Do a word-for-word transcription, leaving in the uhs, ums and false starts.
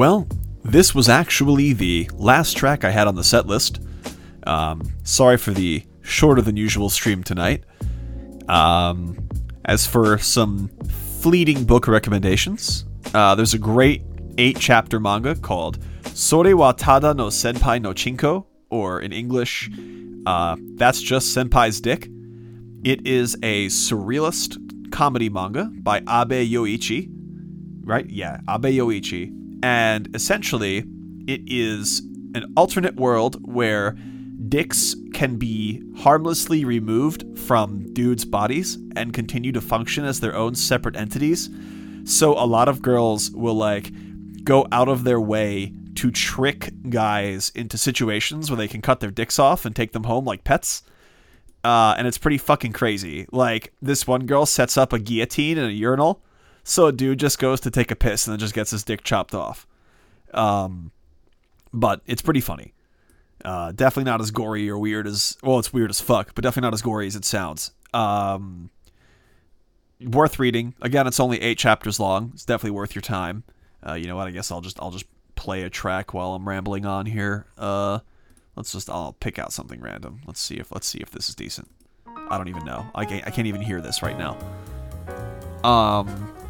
Well, this was actually the last track I had on the set list. Um, sorry for the shorter than usual stream tonight. Um, as for some fleeting book recommendations, uh, there's a great eight-chapter manga called Sore wa Tada no Senpai no Chinko, or in English, uh, That's Just Senpai's Dick. It is a surrealist comedy manga by Abe Yoichi. Right? Yeah, Abe Yoichi. And essentially, it is an alternate world where dicks can be harmlessly removed from dudes' bodies and continue to function as their own separate entities. So a lot of girls will, like, go out of their way to trick guys into situations where they can cut their dicks off and take them home like pets. Uh, and it's pretty fucking crazy. Like, this one girl sets up a guillotine in a urinal, so a dude just goes to take a piss and then just gets his dick chopped off. Um, but it's pretty funny. Uh, definitely not as gory or weird as... Well, it's weird as fuck, but definitely not as gory as it sounds. Um, worth reading. Again, it's only eight chapters long. It's definitely worth your time. Uh, you know what? I guess I'll just I'll just play a track while I'm rambling on here. Uh, let's just... I'll pick out something random. Let's see if let's see if this is decent. I don't even know. I can't, I can't even hear this right now. Um...